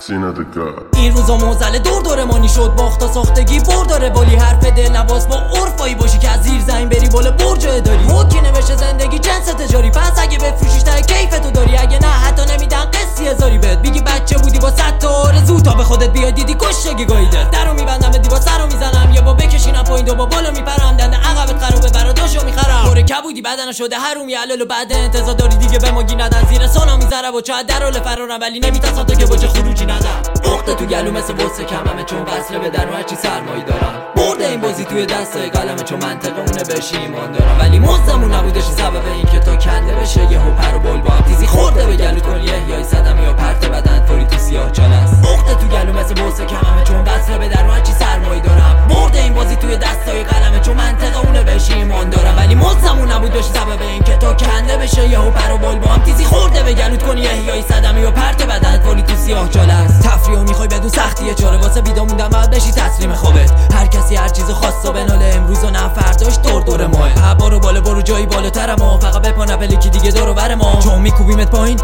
این روزا موزل دور مانی شد باختا ساختگی برداره ولی حرف دل نواز با عرفایی باشی که از زیر زمین بری بالا برج اداری حکی نوشته زندگی جنس تجاری پس اگه بفروشیش تا کیفتو داری اگه نه حتی نمیدن قصی هزاری بهت میگی بچه بودی با 100 تا آرزو تا به خودت بیای دیدی کشتگی گاییده درو میبندم به دیوار سرو میزنم یه با بکشینم پایین دو با بالا میپرم دنده عقبت خرابه براداشو میخرم پر کبودی بدن شده حرومی علل و بعد انتظار داری دیگه به ماگی ندن زیر سونا میذاره و چا درول فرارم ولی نمیترسم تا که وجه خروجی ندم عقده تو گلو مثل وسه کممه چون وصله به در هرچی سرمایی دارم برده این بازی توی دستای قلمه چون منطقه اونه بهش ایمان دارم ولی مزدمون نبودش سبب این که تو کنده بشه یهو پر و بول با هم تیزی خورده به گلو کن یه صدم یا پرت بدن طوری تو سیاه چال است عقده تو گلو مثل وسه کممه چون وصله به در هرچی سرمایی دارم برده این بازی توی دستای قلمه چون منطقه اونه بهش ایمان دارم ولی مزدمون نبودش سبب این که تو کنده بشه یهو پر و بول با هم تیزی خورده به گلوت کن یه صدم یا پرت بدن طوری تو سیاه چال است تفریحو میخوای بدون سختیه چاره واسه بیدا موندم بعد بشی تسلیم خوبت هر کسی هر چیزو خواست و بناله امروز و نه فرداش دور ماه برو بالا برو جایی بالاترم و فقط بپا نپلکی دیگه دور و بر ما چون میکوبیمت پایین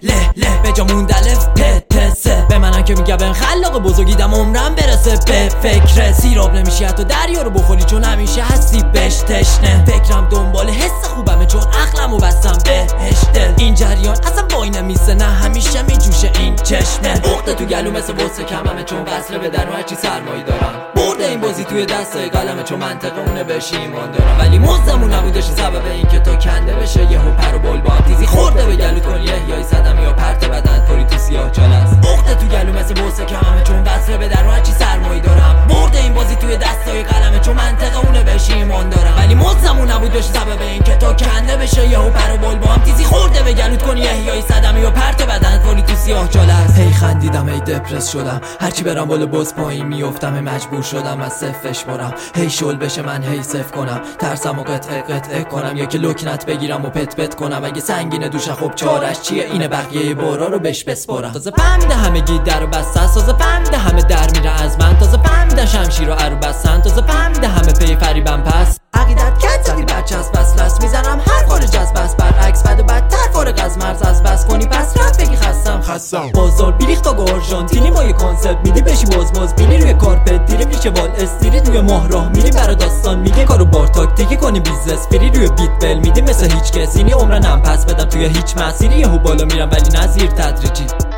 له به جا موندلف پتسه به منم که میگه بن خلاق بزرگیدم عمرم برسه به فکر سیراب نمیشی حتی دریا رو بخوری چون همیشه هستی بهش تشنه فکرم دنبال حس خوبمه چون عقلمو بستم بهشته این جریان اصلا وای نمیسه نه همیشه میجوشه این چشمه عقده تو گلو مثل وسه کممه چون وصله به در هرچی سرمایی دارم برده این بازی توی دستای قلمه چون منطقه اونه بهش ایمان دارم ولی مزدمون نبودش سبب این که تو کنده بشه یهو پر و بول با هم تیزی خورده به گلوت کن یه صدم یا پرت بدن طوری تو سیاه چال است عقده تو گلو مثل وسه کممه چون وصله به در هرچی سرمایی دارم برده این بازی توی دستای قلمه چون منطقه اونه بهش ایمان دارم ولی مزدمون نبودش سبب این که تو کنده بشه یهو پر و بول با هم تیزی خورده به گلوت کن یه صدم یا پرت بدن طوری تو سیاه چال است هی خندیدم هی دپرس شدم هرچی برم بالا باز پایین میافتم مجبور شدم از صفرش برم هی شل بشه من هی صفر کنم ترسم و قطعه کنم یا که لکنت بگیرم و پت کنم اگه سنگینه دوشه خب چارش چیه اینه بقیه بارا رو بهش بسپرم تازه فهمیده همگی در و بسته تازه فهمیده همه در میره از من تازه فهمیده شمشیر رو ارو بستن تازه فهمیده همه پی فریبم پس عقیدت کت زدی بچه از بس لست میزنم هر خارج از بس برعکس بد و بدتر فارغ از مرز از بس کنی پس رفت بگی خستم بازار بیریخت تا گارژانتینی با یه کانسپت میدی بشی باز بینی روی کارپت دیری میشه وال استریت روی ماه راه میری برا داستان میگه کارو بار تاکتیکی کنی بیزنس فری روی بیت بل میدی مثل هیچ کسی نی عمرنم پس بدم توی هیچ مسیری یهو بالا میرم ولی نزیر تدریجی